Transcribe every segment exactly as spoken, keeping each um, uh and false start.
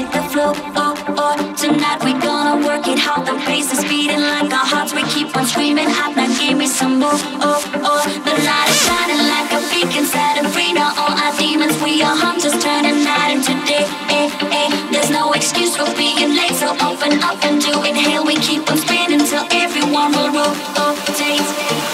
hit the floor. Oh, oh. Tonight we gonna work it hard. The pace is beating like our hearts. We keep on screaming hot. Now give me some more. Oh, oh. The light is shining like a beacon, setting free now all our demons. We are hunters, turning night into day. Eh, eh. There's no excuse for being late, so open up and do inhale. We keep on spinning till everyone will rotate.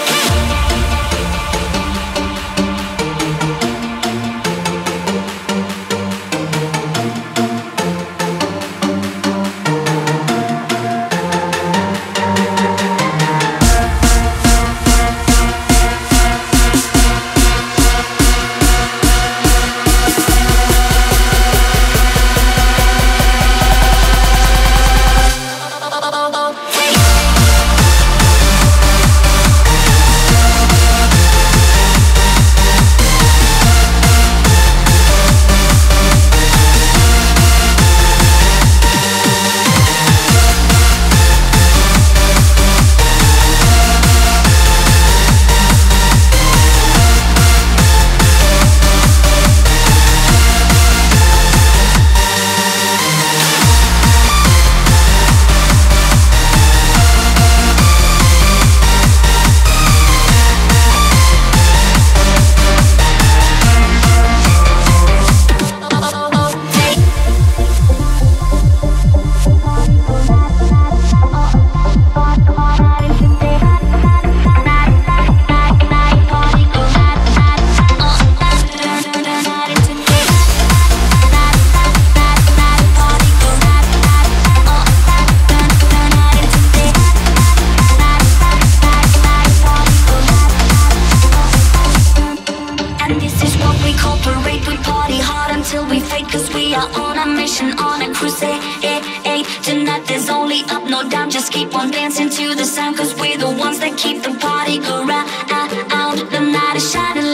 Just keep on dancing to the sound, cause we're the ones that keep the party going round. The night is shining